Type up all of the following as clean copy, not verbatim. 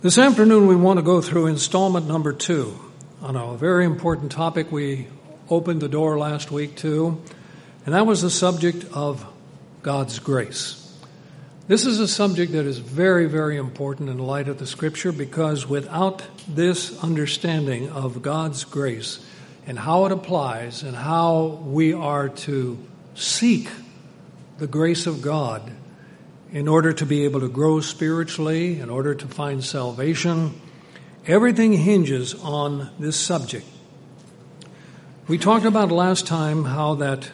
This afternoon we want to go through installment number 2 on a very important topic we opened the door last week to, and that was the subject of God's grace. This is a subject that is very, very important in light of the Scripture, because without this understanding of God's grace and how it applies and how we are to seek the grace of God in order to be able to grow spiritually, in order to find salvation, everything hinges on this subject. We talked about last time how that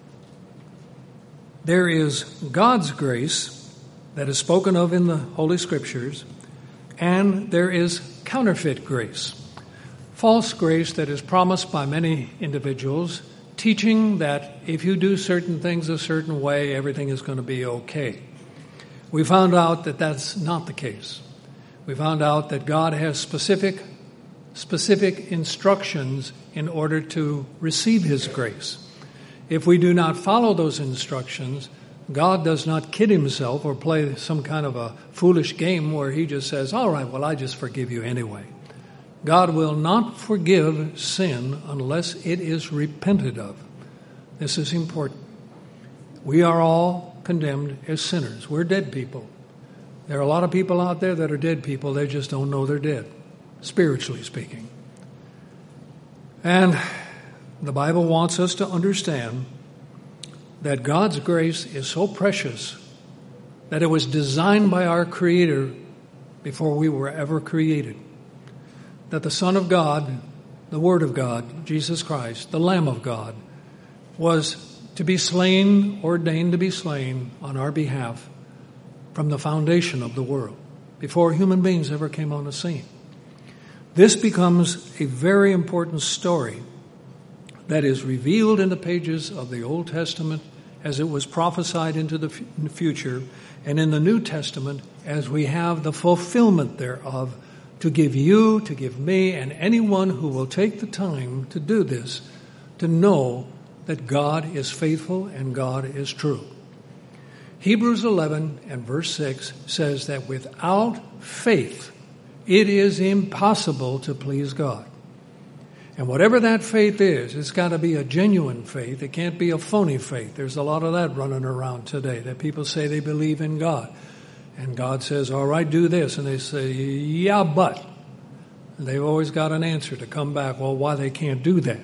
there is God's grace that is spoken of in the Holy Scriptures, and there is counterfeit grace, false grace that is promised by many individuals, teaching that if you do certain things a certain way, everything is going to be okay. We found out that that's not the case. We found out that God has specific instructions in order to receive His grace. If we do not follow those instructions, God does not kid Himself or play some kind of a foolish game where He just says, all right, well, I just forgive you anyway. God will not forgive sin unless it is repented of. This is important. We are all condemned as sinners. We're dead people. There are a lot of people out there that are dead people. They just don't know they're dead, spiritually speaking. And the Bible wants us to understand that God's grace is so precious that it was designed by our Creator before we were ever created. That the Son of God, the Word of God, Jesus Christ, the Lamb of God, was to be slain, ordained to be slain on our behalf from the foundation of the world, before human beings ever came on the scene. This becomes a very important story that is revealed in the pages of the Old Testament as it was prophesied into the future, and in the New Testament as we have the fulfillment thereof to give you, to give me, and anyone who will take the time to do this, to know that God is faithful and God is true. Hebrews 11 and verse 6 says that without faith, it is impossible to please God. And whatever that faith is, it's got to be a genuine faith. It can't be a phony faith. There's a lot of that running around today, that people say they believe in God. And God says, all right, do this. And they say, yeah, but. And they've always got an answer to come back, well, why they can't do that.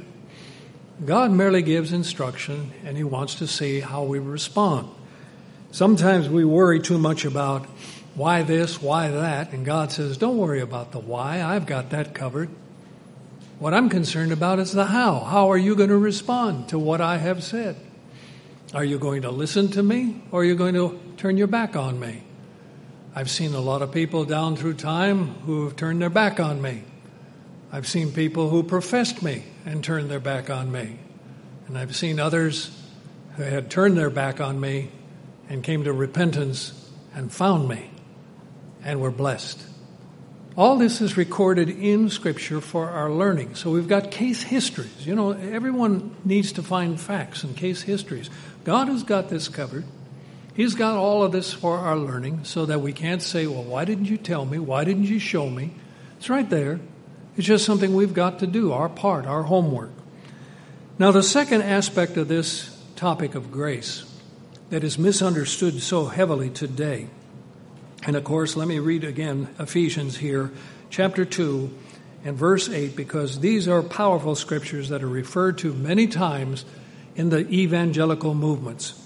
God merely gives instruction, and He wants to see how we respond. Sometimes we worry too much about why this, why that, and God says, don't worry about the why. I've got that covered. What I'm concerned about is the how. How are you going to respond to what I have said? Are you going to listen to me, or are you going to turn your back on me? I've seen a lot of people down through time who have turned their back on me. I've seen people who professed me and turned their back on me. And I've seen others who had turned their back on me and came to repentance and found me and were blessed. All this is recorded in Scripture for our learning. So we've got case histories. You know, everyone needs to find facts and case histories. God has got this covered. He's got all of this for our learning, so that we can't say, well, why didn't you tell me? Why didn't you show me? It's right there. It's just something we've got to do, our part, our homework. Now, the second aspect of this topic of grace that is misunderstood so heavily today, and of course, let me read again Ephesians here, chapter 2 and verse 8, because these are powerful scriptures that are referred to many times in the evangelical movements.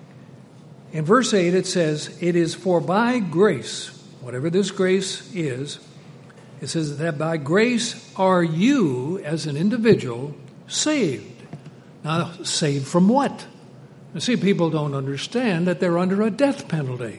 In verse 8 it says, it is for by grace, whatever this grace is, it says that by grace are you, as an individual, saved. Now, saved from what? You see, people don't understand that they're under a death penalty,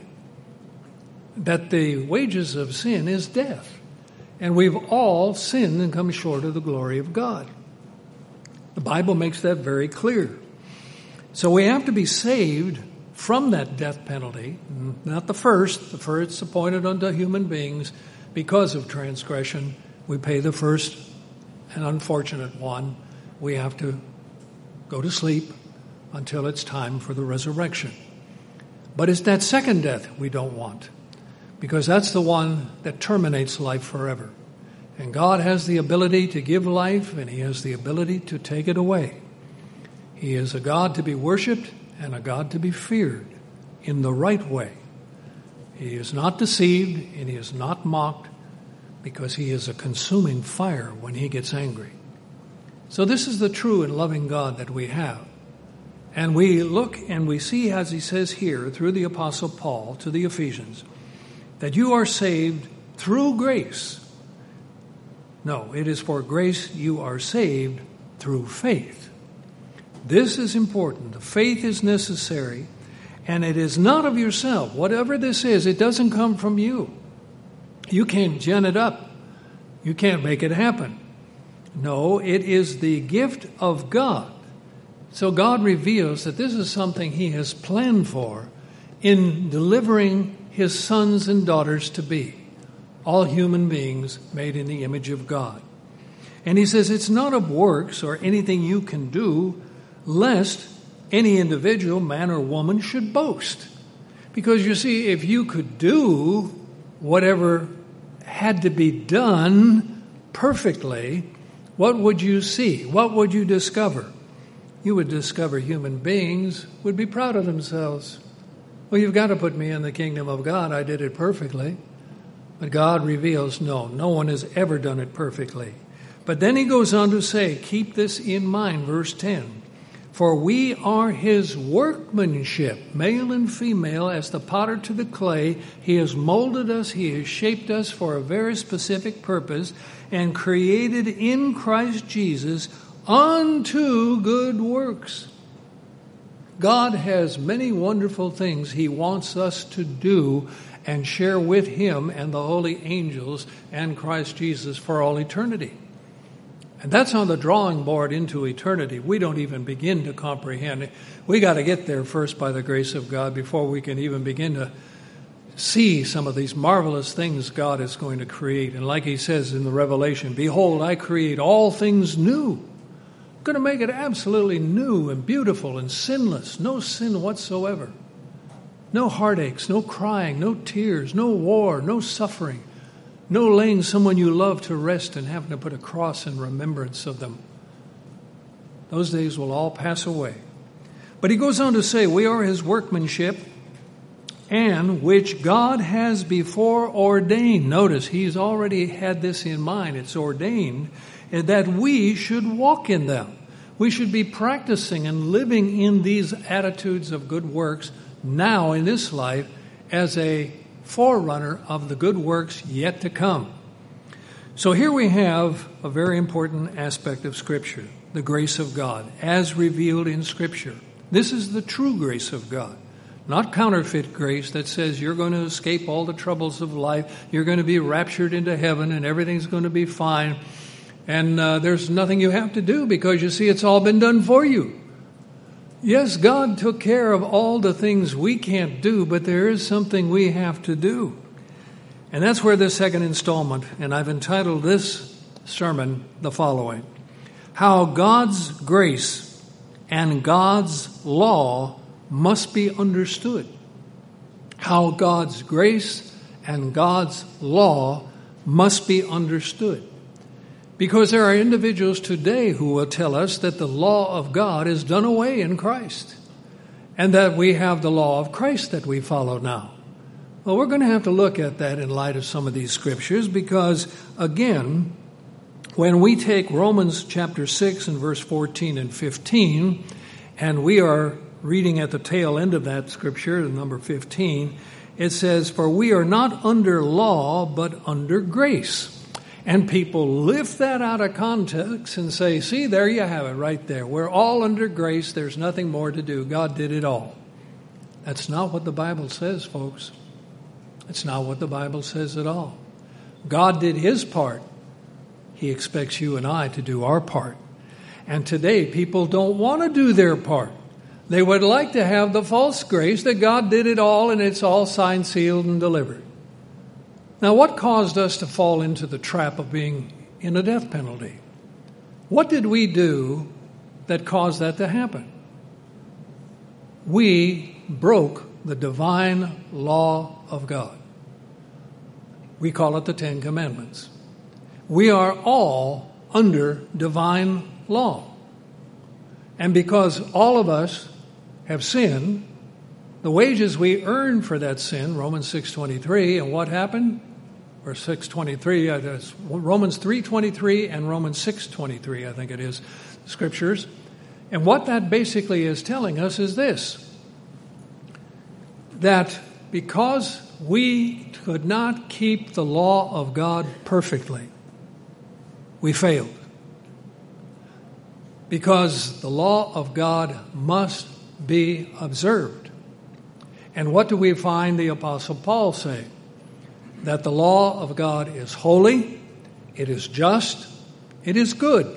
that the wages of sin is death. And we've all sinned and come short of the glory of God. The Bible makes that very clear. So we have to be saved from that death penalty, not the first. The first appointed unto human beings. Because of transgression, we pay the first and unfortunate one. We have to go to sleep until it's time for the resurrection. But it's that second death we don't want. because that's the one that terminates life forever. And God has the ability to give life, and He has the ability to take it away. He is a God to be worshiped and a God to be feared in the right way. He is not deceived and He is not mocked, because He is a consuming fire when He gets angry. So this is the true and loving God that we have. And we look and we see, as he says here through the Apostle Paul to the Ephesians, that you are saved through grace. No, it is for grace you are saved through faith. This is important. The faith is necessary, and it is not of yourself. Whatever this is, it doesn't come from you. You can't gen it up. You can't make it happen. No, it is the gift of God. So God reveals that this is something He has planned for in delivering His sons and daughters to be, all human beings made in the image of God. And He says it's not of works or anything you can do, lest any individual, man or woman, should boast. Because you see, if you could do whatever had to be done perfectly, what would you see? What would you discover? You would discover human beings would be proud of themselves. Well, you've got to put me in the kingdom of God. I did it perfectly. But God reveals, no one has ever done it perfectly. But then He goes on to say, keep this in mind, verse 10. For we are His workmanship, male and female, as the potter to the clay. He has molded us, He has shaped us for a very specific purpose, and created in Christ Jesus unto good works. God has many wonderful things He wants us to do and share with Him and the holy angels and Christ Jesus for all eternity. And that's on the drawing board into eternity. We don't even begin to comprehend it. We got to get there first by the grace of God before we can even begin to see some of these marvelous things God is going to create. And like He says in the Revelation, behold, I create all things new. I'm going to make it absolutely new and beautiful and sinless. No sin whatsoever. No heartaches, no crying, no tears, no war, no suffering. No laying someone you love to rest and having to put a cross in remembrance of them. Those days will all pass away. But He goes on to say, we are His workmanship, and which God has before ordained. Notice, He's already had this in mind. It's ordained that we should walk in them. We should be practicing and living in these attitudes of good works now in this life as a forerunner of the good works yet to come. So here we have a very important aspect of Scripture, the grace of God, as revealed in Scripture. This is the true grace of God, not counterfeit grace that says you're going to escape all the troubles of life, you're going to be raptured into heaven, and everything's going to be fine, and there's nothing you have to do because, you see, it's all been done for you. Yes, God took care of all the things we can't do, but there is something we have to do. And that's where the second installment, and I've entitled this sermon the following: How God's grace and God's law must be understood. How God's grace and God's law must be understood. Because there are individuals today who will tell us that the law of God is done away in Christ, and that we have the law of Christ that we follow now. Well, we're going to have to look at that in light of some of these scriptures, because, again, when we take Romans chapter 6 and verse 14 and 15, and we are reading at the tail end of that scripture, number 15, it says, for we are not under law, but under grace. And people lift that out of context and say, see, there you have it right there. We're all under grace. There's nothing more to do. God did it all. That's not what the Bible says, folks. It's not what the Bible says at all. God did His part. He expects you and I to do our part. And today, people don't want to do their part. They would like to have the false grace that God did it all and it's all signed, sealed, and delivered. Now, what caused us to fall into the trap of being in a death penalty? What did we do that caused that to happen? We broke the divine law of God. We call it the Ten Commandments. We are all under divine law. And because all of us have sinned, the wages we earn for that sin, Romans 6:23, and what happened? Or 6:23, Romans 3:23 and Romans 6:23, I think it is, scriptures. And what that basically is telling us is this, that because we could not keep the law of God perfectly, we failed. Because the law of God must be observed. And what do we find the Apostle Paul say? That the law of God is holy, it is just, it is good.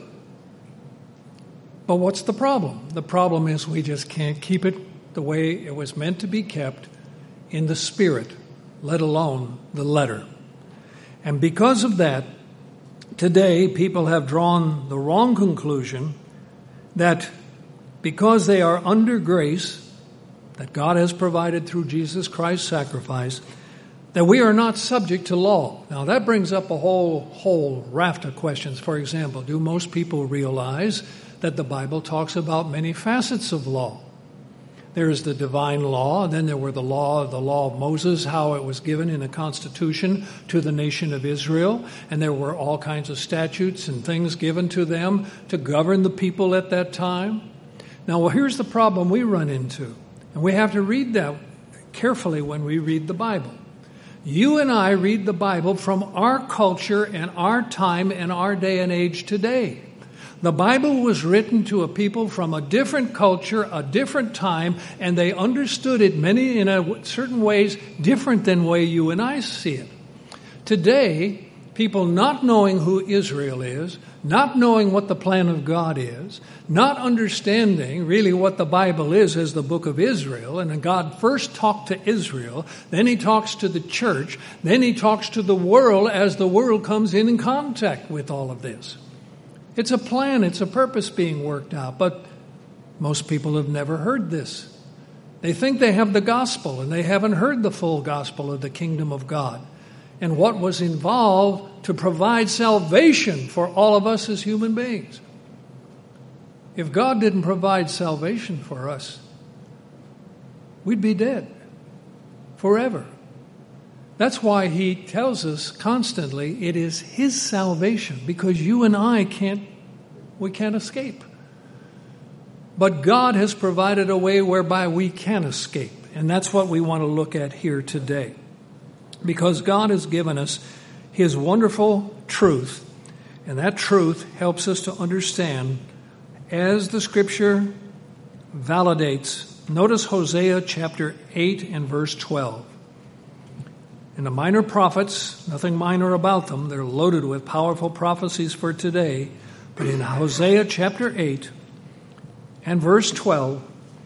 But what's the problem? The problem is we just can't keep it the way it was meant to be kept in the spirit, let alone the letter. And because of that, today people have drawn the wrong conclusion that because they are under grace that God has provided through Jesus Christ's sacrifice, that we are not subject to law. Now that brings up a whole raft of questions. For example, do most people realize that the Bible talks about many facets of law? There is the divine law, and then there were the law of Moses, how it was given in a constitution to the nation of Israel, and there were all kinds of statutes and things given to them to govern the people at that time. Now, well, here's the problem we run into, and we have to read that carefully when we read the Bible. You and I read the Bible from our culture and our time and our day and age today. The Bible was written to a people from a different culture, a different time, and they understood it in certain ways different than the way you and I see it. Today, people not knowing who Israel is, not knowing what the plan of God is, not understanding really what the Bible is as the book of Israel, and God first talked to Israel, then he talks to the church, then he talks to the world as the world comes in contact with all of this. It's a plan, it's a purpose being worked out, but most people have never heard this. They think they have the gospel, and they haven't heard the full gospel of the kingdom of God and what was involved to provide salvation for all of us as human beings. If God didn't provide salvation for us, we'd be dead forever. That's why he tells us constantly it is his salvation, because you and I can't escape. But God has provided a way whereby we can escape. And that's what we want to look at here today. Because God has given us his wonderful truth, and that truth helps us to understand as the scripture validates. Notice Hosea chapter 8 and verse 12. And the minor prophets, nothing minor about them, they're loaded with powerful prophecies for today. But in Hosea chapter 8 and verse 12,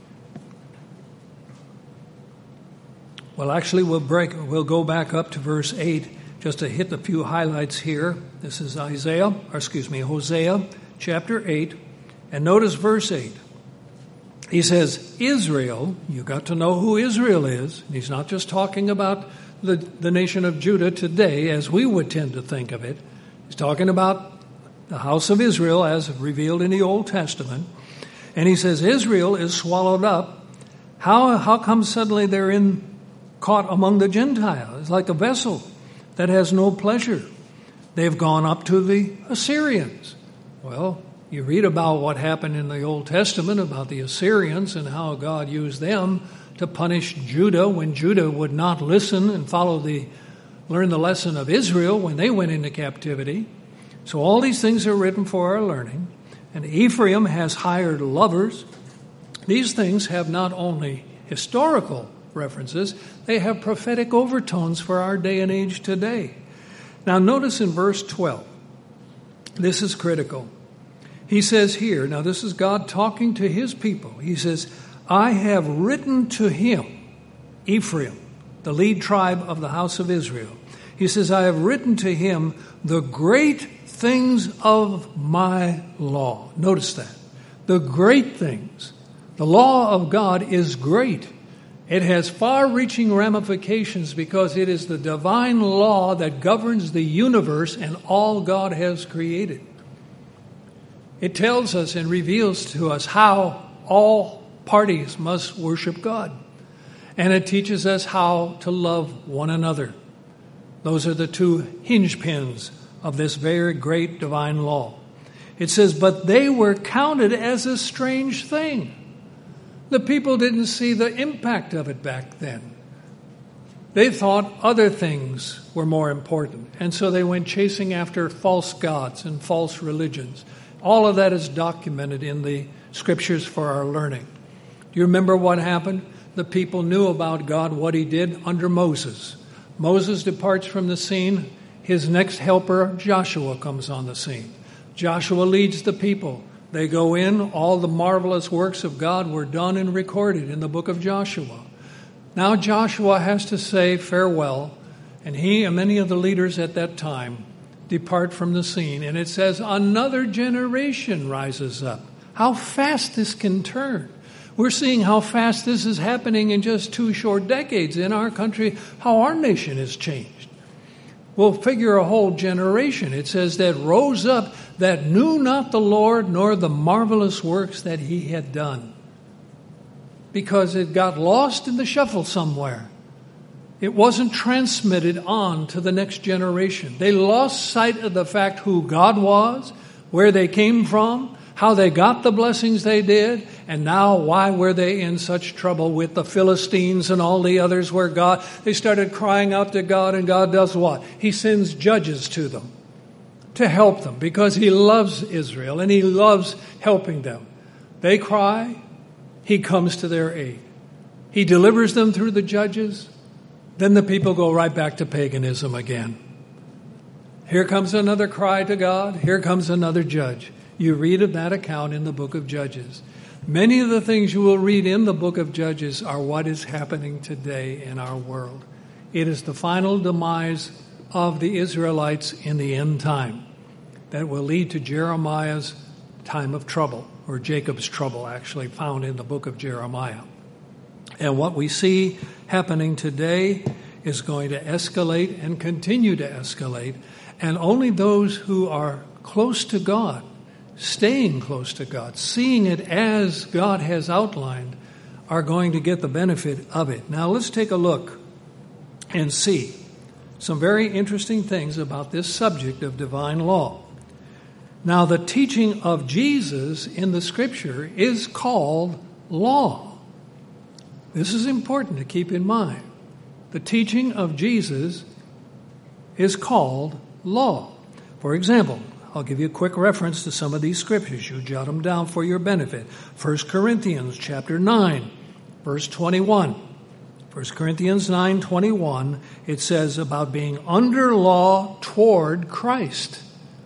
well, actually we'll go back up to verse 8 just to hit a few highlights here. This is Hosea chapter 8, and notice verse 8. He says, Israel, you got to know who Israel is. He's not just talking about the nation of Judah today, as we would tend to think of it. He's talking about the house of Israel as revealed in the Old Testament. And he says, Israel is swallowed up. How come suddenly they're caught among the Gentiles? It's like a vessel that has no pleasure. They've gone up to the Assyrians. Well, you read about what happened in the Old Testament about the Assyrians and how God used them to punish Judah when Judah would not listen and learn the lesson of Israel when they went into captivity. So all these things are written for our learning. And Ephraim has hired lovers. These things have not only historical references, they have prophetic overtones for our day and age today. Now notice in verse 12, this is critical. He says here, now this is God talking to his people. He says, I have written to him, Ephraim, the lead tribe of the house of Israel. He says, I have written to him the great things of my law. Notice that. The great things. The law of God is great. It has far-reaching ramifications because it is the divine law that governs the universe and all God has created. It tells us and reveals to us how all parties must worship God. And it teaches us how to love one another. Those are the two hinge pins of this very great divine law. It says, but they were counted as a strange thing. The people didn't see the impact of it back then. They thought other things were more important. And so they went chasing after false gods and false religions. All of that is documented in the scriptures for our learning. Do you remember what happened? The people knew about God, what he did under Moses. Moses departs from the scene. His next helper, Joshua, comes on the scene. Joshua leads the people. They go in. All the marvelous works of God were done and recorded in the book of Joshua. Now Joshua has to say farewell, and he and many of the leaders at that time depart from the scene. And it says another generation rises up. How fast this can turn. We're seeing how fast this is happening in just 2 short decades in our country, how our nation has changed. We'll figure a whole generation. It says that rose up that knew not the Lord nor the marvelous works that he had done. Because it got lost in the shuffle somewhere. It wasn't transmitted on to the next generation. They lost sight of the fact who God was, where they came from, how they got the blessings they did, and now why were they in such trouble with the Philistines and all the others where they started crying out to God, and God does what? He sends judges to them to help them because he loves Israel and he loves helping them. They cry, he comes to their aid. He delivers them through the judges. Then the people go right back to paganism again. Here comes another cry to God. Here comes another judge. You read of that account in the book of Judges. Many of the things you will read in the book of Judges are what is happening today in our world. It is the final demise of the Israelites in the end time that will lead to Jeremiah's time of trouble, or Jacob's trouble, actually found in the book of Jeremiah. And what we see happening today is going to escalate and continue to escalate, and only those who are close to God, staying close to God, seeing it as God has outlined, are going to get the benefit of it. Now let's take a look and see some very interesting things about this subject of divine law. Now the teaching of Jesus in the scripture is called law. This is important to keep in mind. The teaching of Jesus is called law. For example, I'll give you a quick reference to some of these scriptures. You jot them down for your benefit. 1 Corinthians chapter 9, verse 21. 1 Corinthians 9:21, it says about being under law toward Christ.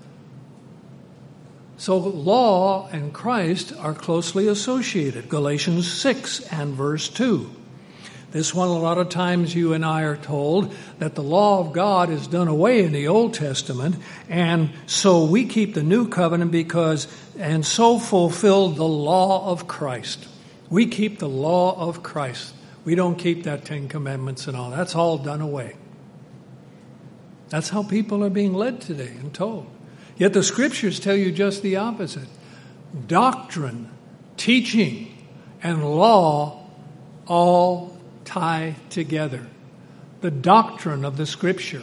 So law and Christ are closely associated. Galatians 6 and verse 2. This one, a lot of times you and I are told that the law of God is done away in the Old Testament, and so we keep the new covenant and so fulfill the law of Christ. We keep the law of Christ. We don't keep that 10 Commandments and all. That's all done away. That's how people are being led today and told. Yet the scriptures tell you just the opposite. Doctrine, teaching, and law all tie together. The doctrine of the scripture,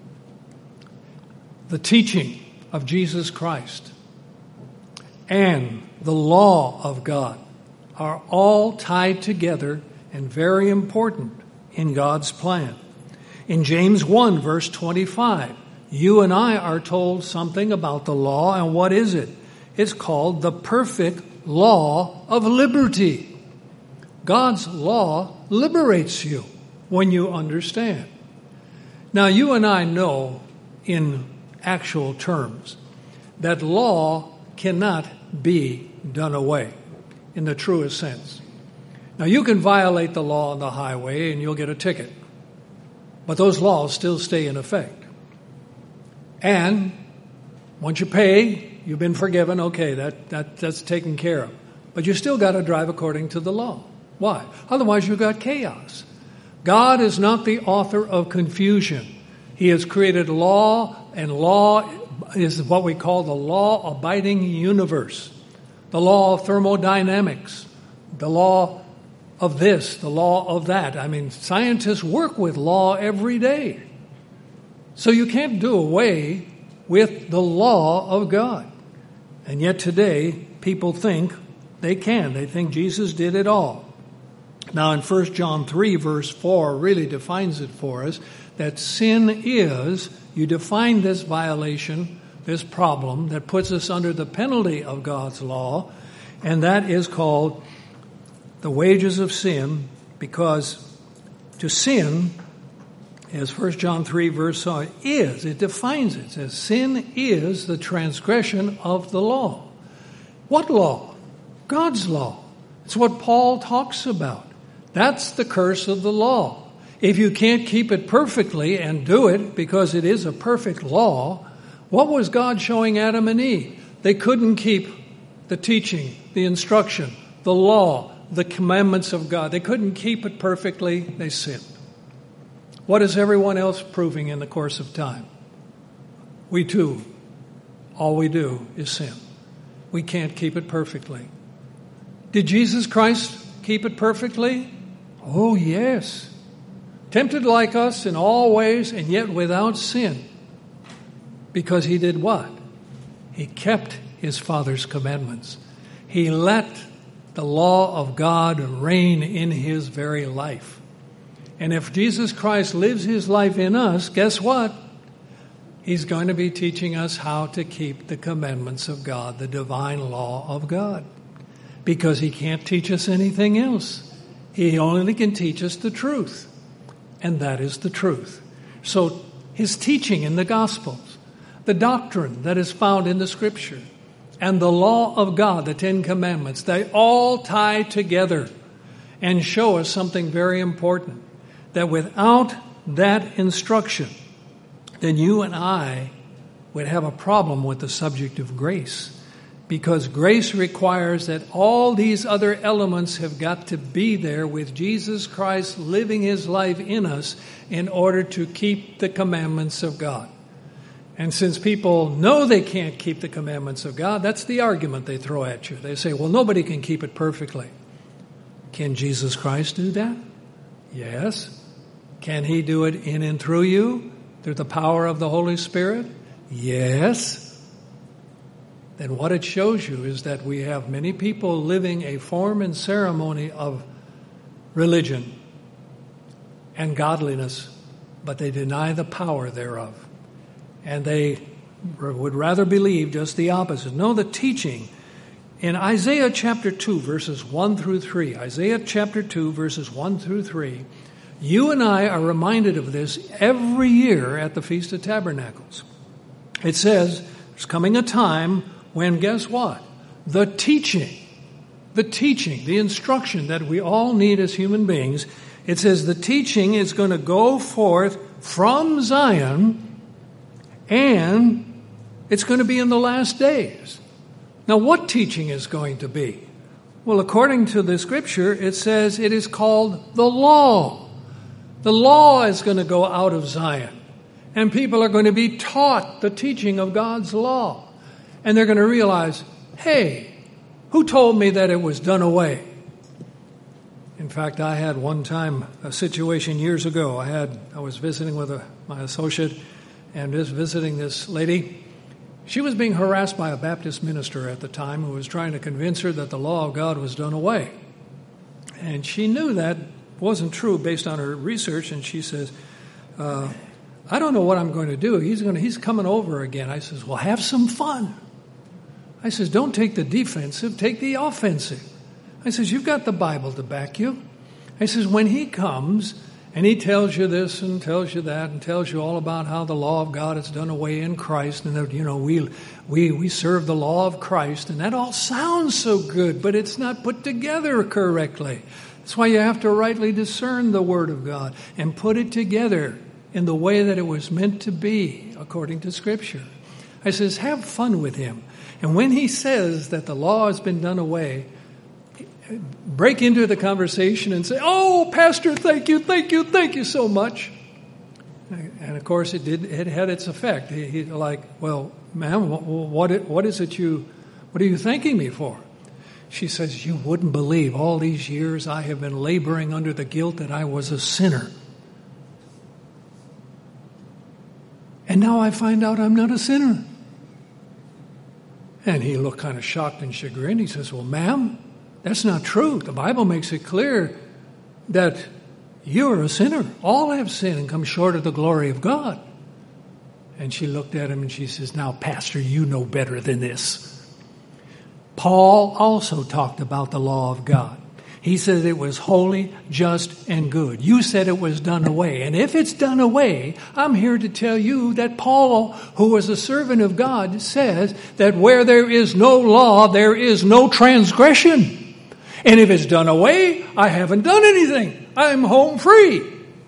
the teaching of Jesus Christ, and the law of God are all tied together and very important in God's plan. In James 1, verse 25, you and I are told something about the law, and what is it? It's called the perfect law of liberty. God's law liberates you when you understand. Now, you and I know in actual terms that law cannot be done away in the truest sense. Now, you can violate the law on the highway and you'll get a ticket, but those laws still stay in effect. And once you pay, you've been forgiven. Okay, that's taken care of. But you still got to drive according to the law. Why? Otherwise you've got chaos. God is not the author of confusion. He has created law, and law is what we call the law-abiding universe. The law of thermodynamics, the law of this, the law of that. I mean, scientists work with law every day. So you can't do away with the law of God. And yet today, people think they can. They think Jesus did it all. Now in 1 John 3 verse 4 really defines it for us, that sin is, you define this violation, this problem that puts us under the penalty of God's law, and that is called the wages of sin, because to sin, as 1 John 3 verse 4 is, it defines it. It says sin is the transgression of the law. What law? God's law. It's what Paul talks about. That's the curse of the law. If you can't keep it perfectly and do it because it is a perfect law, what was God showing Adam and Eve? They couldn't keep the teaching, the instruction, the law, the commandments of God. They couldn't keep it perfectly. They sinned. What is everyone else proving in the course of time? We too, all we do is sin. We can't keep it perfectly. Did Jesus Christ keep it perfectly? Oh, yes. Tempted like us in all ways and yet without sin. Because he did what? He kept his Father's commandments. He let the law of God reign in his very life. And if Jesus Christ lives his life in us, guess what? He's going to be teaching us how to keep the commandments of God, the divine law of God. Because he can't teach us anything else. He only can teach us the truth. And that is the truth. So his teaching in the Gospels, the doctrine that is found in the Scripture, and the law of God, the Ten Commandments, they all tie together and show us something very important. That without that instruction, then you and I would have a problem with the subject of grace. Because grace requires that all these other elements have got to be there with Jesus Christ living his life in us in order to keep the commandments of God. And since people know they can't keep the commandments of God, that's the argument they throw at you. They say, well, nobody can keep it perfectly. Can Jesus Christ do that? Yes. Can he do it in and through you, through the power of the Holy Spirit? Yes. Then what it shows you is that we have many people living a form and ceremony of religion and godliness, but they deny the power thereof. And they would rather believe just the opposite. No, the teaching. In Isaiah chapter 2, verses 1 through 3, Isaiah chapter 2, verses 1 through 3, you and I are reminded of this every year at the Feast of Tabernacles. It says, there's coming a time when, guess what? The teaching, the instruction that we all need as human beings, it says the teaching is going to go forth from Zion, and it's going to be in the last days. Now, what teaching is going to be? Well, according to the Scripture, it says it is called the law. The law is going to go out of Zion, and people are going to be taught the teaching of God's law. And they're going to realize, hey, who told me that it was done away? In fact, I had one time a situation years ago. I was visiting with my associate and just visiting this lady. She was being harassed by a Baptist minister at the time who was trying to convince her that the law of God was done away. And she knew that wasn't true based on her research, and she says, I don't know what I'm going to do. He's coming over again. I says, well, have some fun. I says, don't take the defensive, take the offensive. I says, you've got the Bible to back you. I says, when he comes and he tells you this and tells you that and tells you all about how the law of God is done away in Christ and that, we serve the law of Christ, and that all sounds so good, but it's not put together correctly. That's why you have to rightly discern the Word of God and put it together in the way that it was meant to be according to Scripture. I says, have fun with him. And when he says that the law has been done away, break into the conversation and say, "Oh, Pastor, thank you so much." And of course, it had its effect. He like, "Well, ma'am, what are you thanking me for?" She says, "You wouldn't believe all these years I have been laboring under the guilt that I was a sinner. And now I find out I'm not a sinner." And he looked kind of shocked and chagrined. He says, "Well, ma'am, that's not true. The Bible makes it clear that you are a sinner. All have sinned and come short of the glory of God." And she looked at him and she says, "Now, Pastor, you know better than this. Paul also talked about the law of God. He said it was holy, just, and good. You said it was done away. And if it's done away, I'm here to tell you that Paul, who was a servant of God, says that where there is no law, there is no transgression. And if it's done away, I haven't done anything. I'm home free."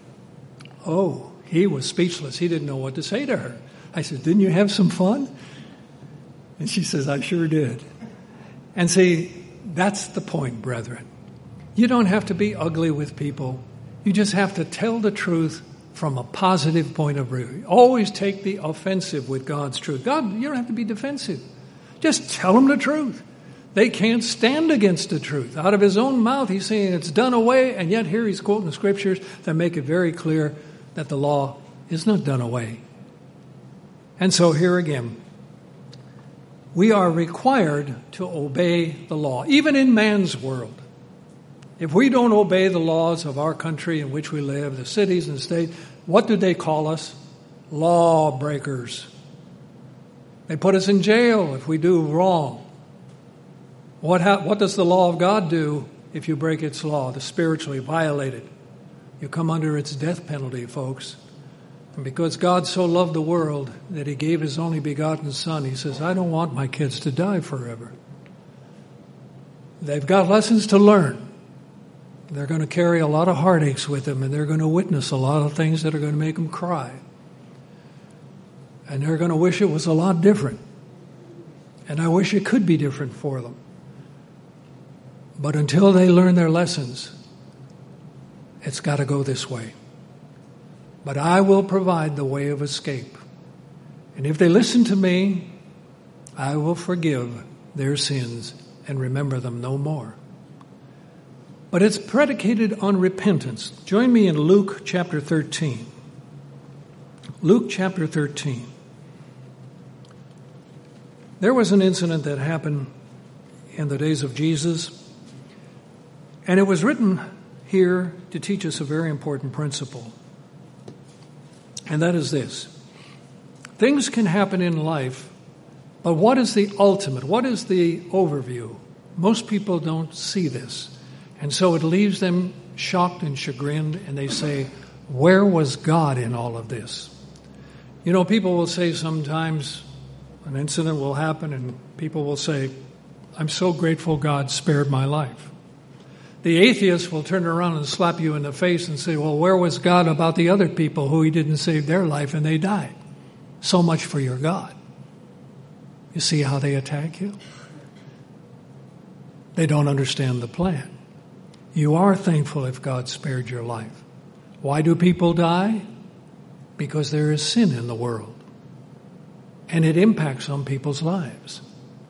Oh, he was speechless. He didn't know what to say to her. I said, "Didn't you have some fun?" And she says, "I sure did." And see, that's the point, brethren. You don't have to be ugly with people. You just have to tell the truth from a positive point of view. Always take the offensive with God's truth. God, you don't have to be defensive. Just tell them the truth. They can't stand against the truth. Out of his own mouth, he's saying it's done away, and yet here he's quoting the scriptures that make it very clear that the law is not done away. And so here again, we are required to obey the law, even in man's world. If we don't obey the laws of our country in which we live, the cities and the states, what do they call us? Lawbreakers. They put us in jail if we do wrong. What does the law of God do if you break its law, to spiritually violate it? You come under its death penalty, folks. And because God so loved the world that he gave his only begotten Son, he says, "I don't want my kids to die forever." They've got lessons to learn. They're going to carry a lot of heartaches with them, and they're going to witness a lot of things that are going to make them cry. And they're going to wish it was a lot different. And I wish it could be different for them. But until they learn their lessons, it's got to go this way. But I will provide the way of escape. And if they listen to me, I will forgive their sins and remember them no more. But it's predicated on repentance. Join me in Luke chapter 13. Luke chapter 13. There was an incident that happened in the days of Jesus, and it was written here to teach us a very important principle. And that is this. Things can happen in life, but what is the ultimate? What is the overview? Most people don't see this. And so it leaves them shocked and chagrined, and they say, "Where was God in all of this?" You know, people will say sometimes an incident will happen, and people will say, "I'm so grateful God spared my life." The atheist will turn around and slap you in the face and say, "Well, where was God about the other people who he didn't save their life and they died? So much for your God." You see how they attack you? They don't understand the plan. You are thankful if God spared your life. Why do people die? Because there is sin in the world. And it impacts on people's lives.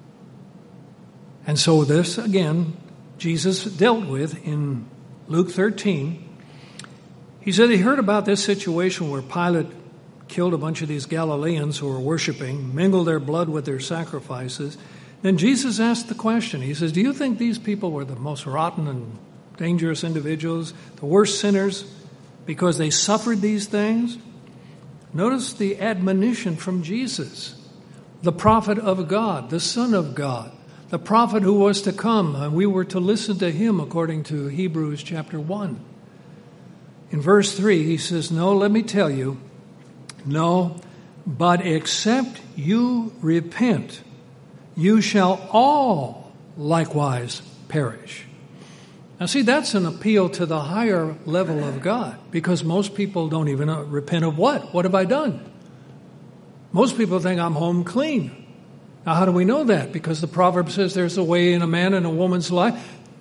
And so this, again, Jesus dealt with in Luke 13. He said he heard about this situation where Pilate killed a bunch of these Galileans who were worshiping, mingled their blood with their sacrifices. Then Jesus asked the question. He says, "Do you think these people were the most rotten and dangerous individuals, the worst sinners, because they suffered these things?" Notice the admonition from Jesus, the prophet of God, the Son of God, the prophet who was to come, and we were to listen to him according to Hebrews chapter 1. In verse 3, he says, "No, let me tell you, no, but except you repent, you shall all likewise perish." Now see, that's an appeal to the higher level of God, because most people don't even repent of what? What have I done? Most people think I'm home clean. Now how do we know that? Because the proverb says there's a way in a man and a woman's life.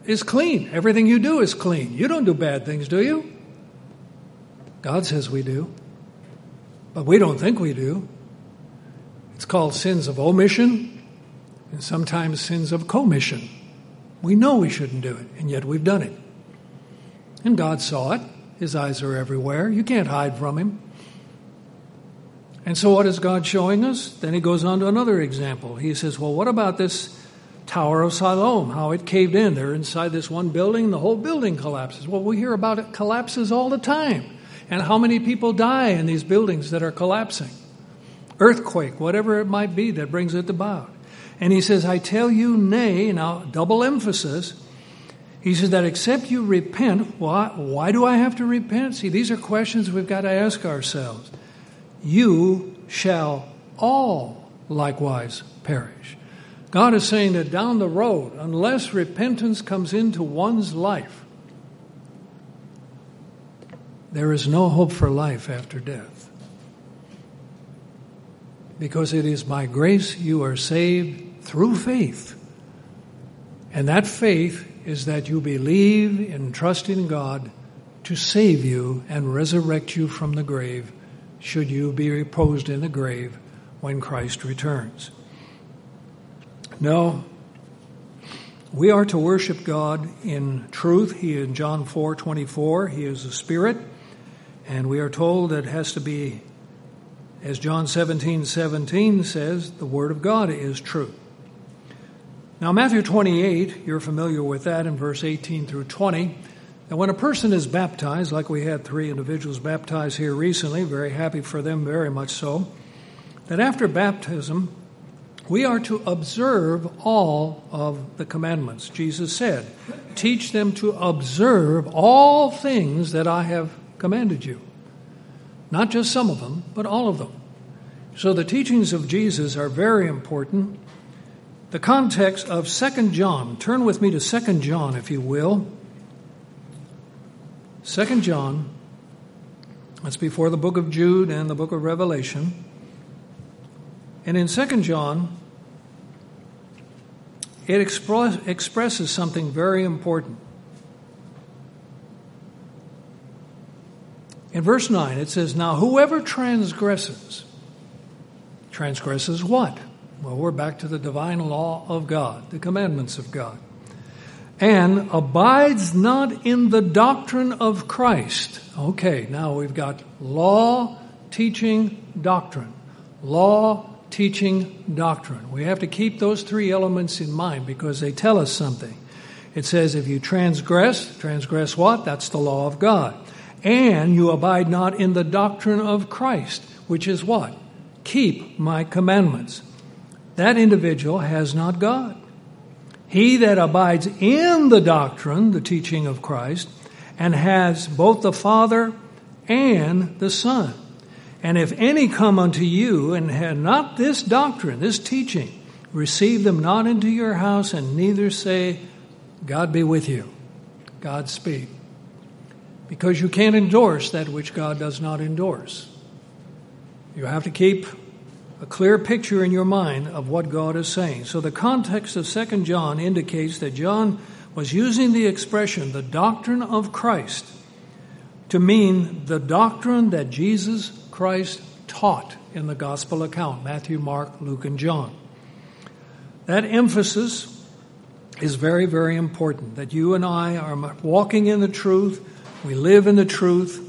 is clean. Everything you do is clean. You don't do bad things, do you? God says we do. But we don't think we do. It's called sins of omission and sometimes sins of commission. We know we shouldn't do it, and yet we've done it. And God saw it. His eyes are everywhere. You can't hide from him. And so what is God showing us? Then he goes on to another example. He says, well, what about this Tower of Siloam, how it caved in? They're inside this one building, the whole building collapses. Well, we hear about it collapses all the time. And how many people die in these buildings that are collapsing? Earthquake, whatever it might be that brings it about. And he says, I tell you, nay, now double emphasis. He says that except you repent, why do I have to repent? See, these are questions we've got to ask ourselves. You shall all likewise perish. God is saying that down the road, unless repentance comes into one's life, there is no hope for life after death. Because it is by grace you are saved through faith. And that faith is that you believe and trust in God to save you and resurrect you from the grave, should you be reposed in the grave when Christ returns. No, we are to worship God in truth. He, in John 4:24, he is a spirit. And we are told that it has to be, as John 17:17 says, the Word of God is true. Now, Matthew 28, you're familiar with that in verse 18 through 20. And when a person is baptized, like we had 3 individuals baptized here recently, very happy for them, very much so, that after baptism, we are to observe all of the commandments. Jesus said, teach them to observe all things that I have commanded you. Not just some of them, but all of them. So the teachings of Jesus are very important. The context of 2 John, turn with me to 2 John, if you will. 2 John, that's before the book of Jude and the book of Revelation. And in 2 John, it expresses something very important. In verse 9, it says, now whoever transgresses what? Well, we're back to the divine law of God, the commandments of God. And abides not in the doctrine of Christ. Okay, now we've got law, teaching, doctrine. Law, teaching, doctrine. We have to keep those 3 elements in mind because they tell us something. It says if you transgress what? That's the law of God. And you abide not in the doctrine of Christ, which is what? Keep my commandments. That individual has not God. He that abides in the doctrine, the teaching of Christ, and has both the Father and the Son. And if any come unto you and have not this doctrine, this teaching, receive them not into your house, and neither say, God be with you. Godspeed. Because you can't endorse that which God does not endorse. You have to keep a clear picture in your mind of what God is saying. So the context of 2 John indicates that John was using the expression, the doctrine of Christ, to mean the doctrine that Jesus Christ taught in the gospel account, Matthew, Mark, Luke, and John. That emphasis is very, very important, that you and I are walking in the truth, we live in the truth,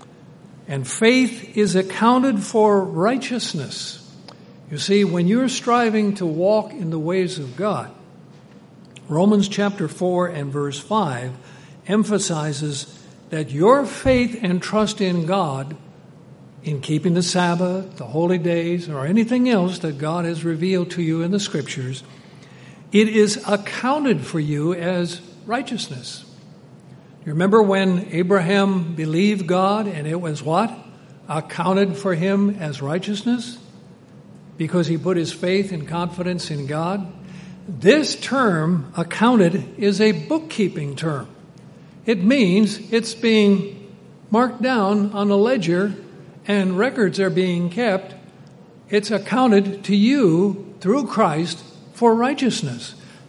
and faith is accounted for righteousness. You see, when you're striving to walk in the ways of God, Romans chapter 4 and verse 5 emphasizes that your faith and trust in God, in keeping the Sabbath, the holy days, or anything else that God has revealed to you in the Scriptures, it is accounted for you as righteousness. You remember when Abraham believed God and it was what? Accounted for him as righteousness? Because he put his faith and confidence in God. This term, accounted, is a bookkeeping term. It means it's being marked down on a ledger and records are being kept. It's accounted to you through Christ for righteousness.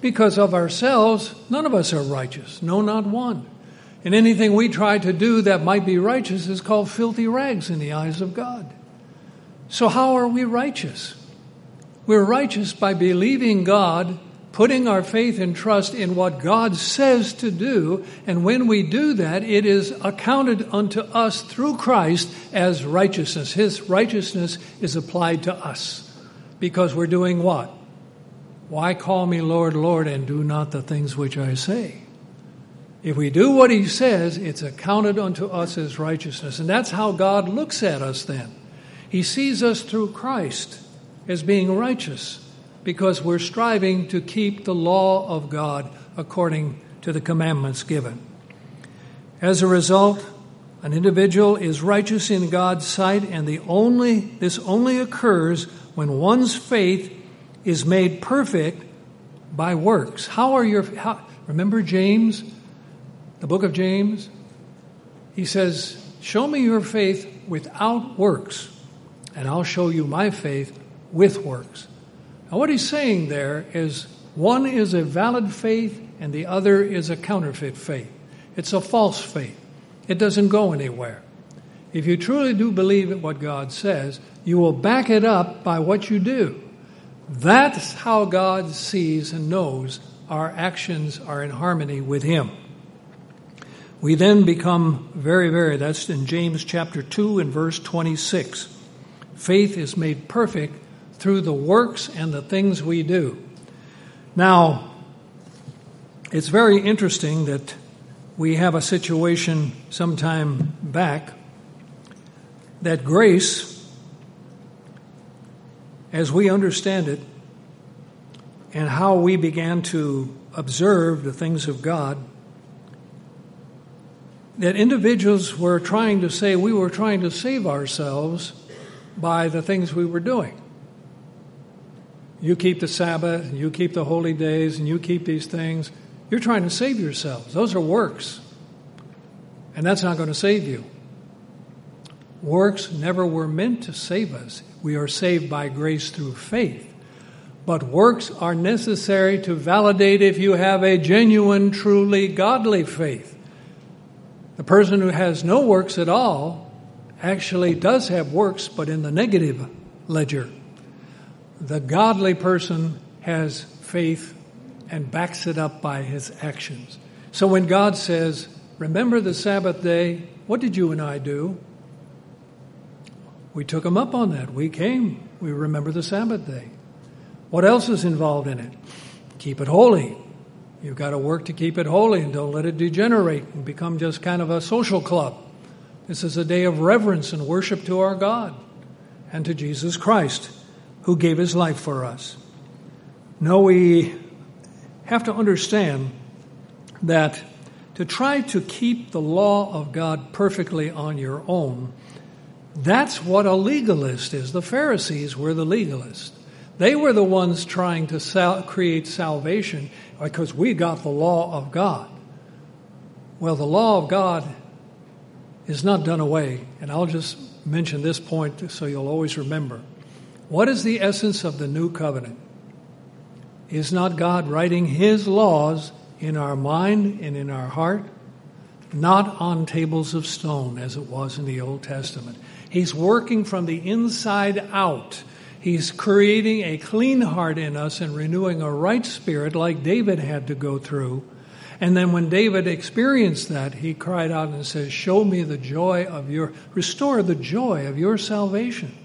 Because of ourselves, none of us are righteous. No, not one. And anything we try to do that might be righteous is called filthy rags in the eyes of God. So how are we righteous? We're righteous by believing God, putting our faith and trust in what God says to do. And when we do that, it is accounted unto us through Christ as righteousness. His righteousness is applied to us because we're doing what? Why call me Lord, Lord, and do not the things which I say? If we do what he says, it's accounted unto us as righteousness. And that's how God looks at us then. He sees us through Christ as being righteous because we're striving to keep the law of God according to the commandments given. As a result, an individual is righteous in God's sight, and this only occurs when one's faith is made perfect by works. Remember James, the book of James? He says, show me your faith without works, and I'll show you my faith with works. Now what he's saying there is one is a valid faith and the other is a counterfeit faith. It's a false faith. It doesn't go anywhere. If you truly do believe in what God says, you will back it up by what you do. That's how God sees and knows our actions are in harmony with him. We then become that's in James chapter 2 and verse 26. Faith is made perfect through the works and the things we do. Now, it's very interesting that we have a situation sometime back that grace, as we understand it, and how we began to observe the things of God, that individuals were trying to say we were trying to save ourselves by the things we were doing. You keep the Sabbath, you keep the holy days, and you keep these things. You're trying to save yourselves. Those are works. And that's not going to save you. Works never were meant to save us. We are saved by grace through faith. But works are necessary to validate if you have a genuine, truly godly faith. The person who has no works at all actually does have works, but in the negative ledger. The godly person has faith and backs it up by his actions. So when God says, remember the Sabbath day, what did you and I do? We took him up on that. We came. We remember the Sabbath day. What else is involved in it? Keep it holy. You've got to work to keep it holy and don't let it degenerate and become just kind of a social club. This is a day of reverence and worship to our God and to Jesus Christ, who gave his life for us. No, we have to understand that to try to keep the law of God perfectly on your own, that's what a legalist is. The Pharisees were the legalists. They were the ones trying to create salvation because we got the law of God. Well, the law of God is not done away. And I'll just mention this point so you'll always remember. What is the essence of the new covenant? Is not God writing his laws in our mind and in our heart? Not on tables of stone as it was in the Old Testament. He's working from the inside out. He's creating a clean heart in us and renewing a right spirit like David had to go through. And then when David experienced that, he cried out and says, show me the joy of restore the joy of your salvation.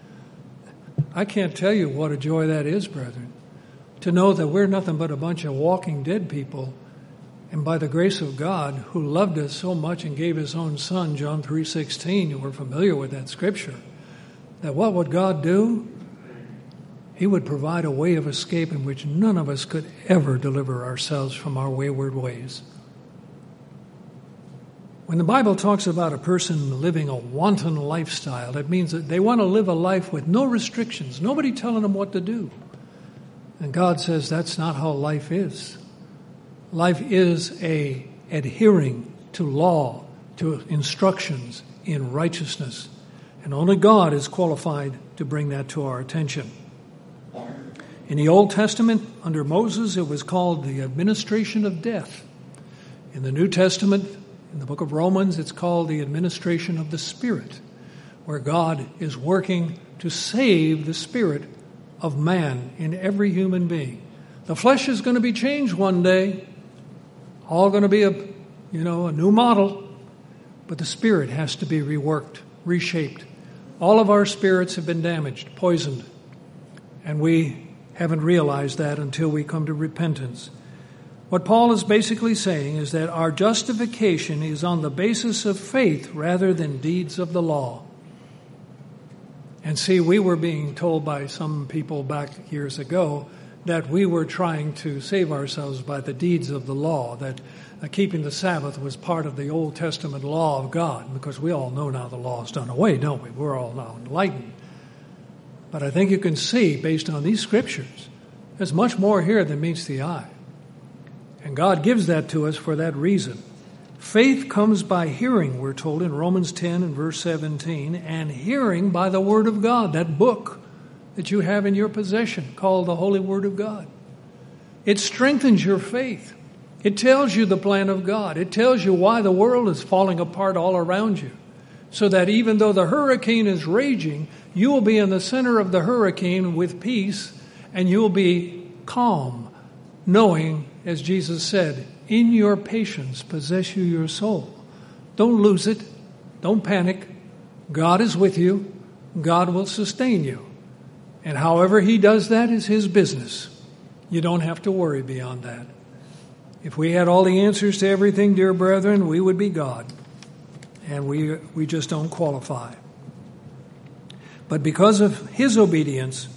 I can't tell you what a joy that is, brethren, to know that we're nothing but a bunch of walking dead people, and by the grace of God, who loved us so much and gave his own son, John 3:16, you were familiar with that scripture, that what would God do? He would provide a way of escape in which none of us could ever deliver ourselves from our wayward ways. When the Bible talks about a person living a wanton lifestyle, that means that they want to live a life with no restrictions, nobody telling them what to do. And God says that's not how life is. Life is adhering to law, to instructions in righteousness. And only God is qualified to bring that to our attention. In the Old Testament, under Moses, it was called the administration of death. In the New Testament, in the book of Romans, it's called the administration of the Spirit, where God is working to save the spirit of man in every human being. The flesh is going to be changed one day, all going to be a new model, but the spirit has to be reworked, reshaped. All of our spirits have been damaged, poisoned, and we haven't realized that until we come to repentance. What Paul is basically saying is that our justification is on the basis of faith rather than deeds of the law. And see, we were being told by some people back years ago that we were trying to save ourselves by the deeds of the law, that keeping the Sabbath was part of the Old Testament law of God, because we all know now the law is done away, don't we? We're all now enlightened. But I think you can see, based on these scriptures, there's much more here than meets the eye. And God gives that to us for that reason. Faith comes by hearing, we're told in Romans 10 and verse 17, and hearing by the Word of God, that book that you have in your possession called the Holy Word of God. It strengthens your faith. It tells you the plan of God. It tells you why the world is falling apart all around you, so that even though the hurricane is raging, you will be in the center of the hurricane with peace, and you will be calm, knowing, as Jesus said, in your patience possess you your soul. Don't lose it. Don't panic. God is with you. God will sustain you. And however He does that is His business. You don't have to worry beyond that. If we had all the answers to everything, dear brethren, we would be God. And we just don't qualify. But because of His obedience,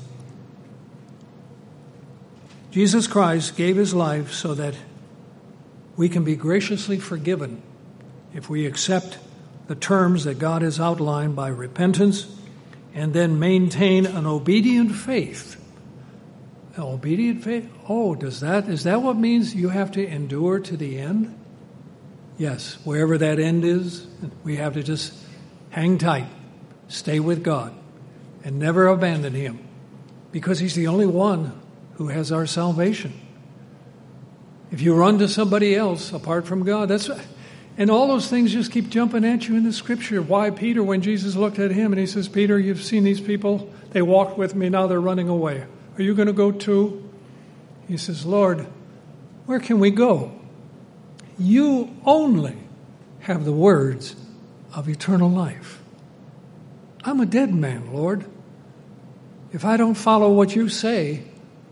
Jesus Christ gave His life so that we can be graciously forgiven if we accept the terms that God has outlined by repentance and then maintain an obedient faith. An obedient faith? Oh, is that what means you have to endure to the end? Yes, wherever that end is, we have to just hang tight, stay with God, and never abandon Him, because He's the only one who has our salvation. If you run to somebody else apart from God, and all those things just keep jumping at you in the Scripture. Why Peter, when Jesus looked at him and He says, Peter, you've seen these people, they walked with me, now they're running away. Are you going to go too? He says, Lord, where can we go? You only have the words of eternal life. I'm a dead man, Lord. If I don't follow what you say,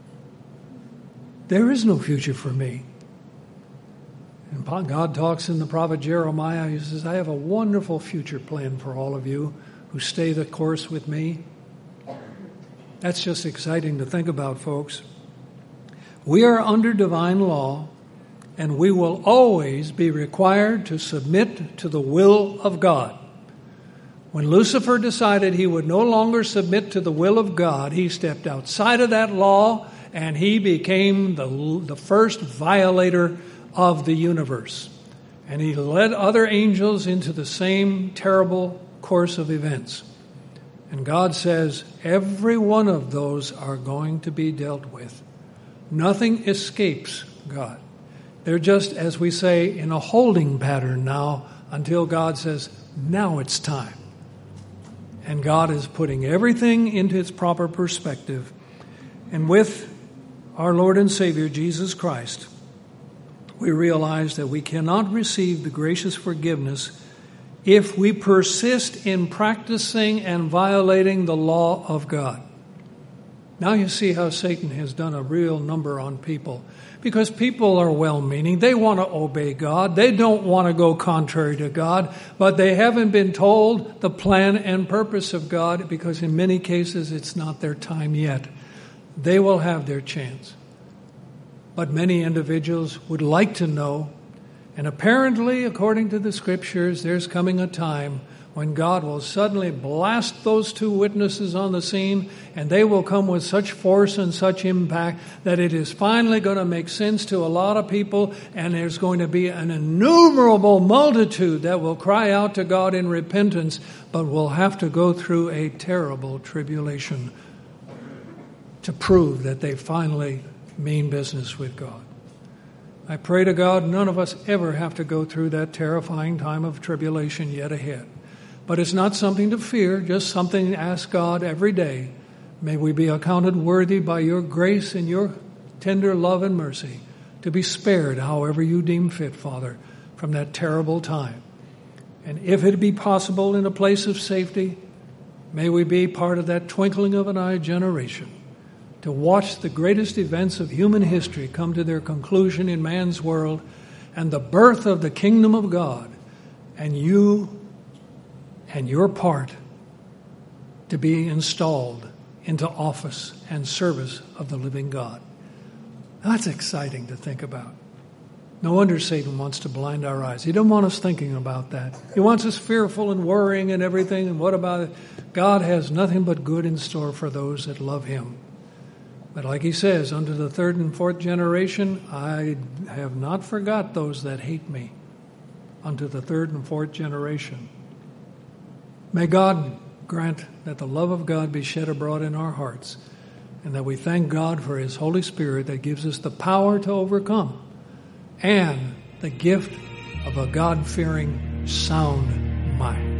there is no future for me. And God talks in the prophet Jeremiah. He says, I have a wonderful future plan for all of you who stay the course with me. That's just exciting to think about, folks. We are under divine law, and we will always be required to submit to the will of God. When Lucifer decided he would no longer submit to the will of God, he stepped outside of that law, and he became the first violator of the universe. And he led other angels into the same terrible course of events. And God says every one of those are going to be dealt with. Nothing escapes God. They're just, as we say, in a holding pattern now until God says, now it's time. And God is putting everything into its proper perspective. And with our Lord and Savior, Jesus Christ, we realize that we cannot receive the gracious forgiveness if we persist in practicing and violating the law of God. Now you see how Satan has done a real number on people. Because people are well-meaning. They want to obey God. They don't want to go contrary to God. But they haven't been told the plan and purpose of God, because in many cases it's not their time yet. They will have their chance. But many individuals would like to know. And apparently, according to the Scriptures, there's coming a time when God will suddenly blast those two witnesses on the scene, and they will come with such force and such impact that it is finally going to make sense to a lot of people, and there's going to be an innumerable multitude that will cry out to God in repentance, but will have to go through a terrible tribulation. to prove that they finally mean business with God. I pray to God none of us ever have to go through that terrifying time of tribulation yet ahead. But it's not something to fear, just something to ask God every day. May we be accounted worthy by your grace and your tender love and mercy to be spared however you deem fit, Father, from that terrible time. And if it be possible in a place of safety, may we be part of that twinkling of an eye generation to watch the greatest events of human history come to their conclusion in man's world and the birth of the kingdom of God, and you and your part to be installed into office and service of the living God. That's exciting to think about. No wonder Satan wants to blind our eyes. He doesn't want us thinking about that. He wants us fearful and worrying and everything. And what about it? God has nothing but good in store for those that love him. But like he says, unto the third and fourth generation, I have not forgot those that hate me. Unto the third and fourth generation. May God grant that the love of God be shed abroad in our hearts, and that we thank God for his Holy Spirit that gives us the power to overcome and the gift of a God-fearing, sound mind.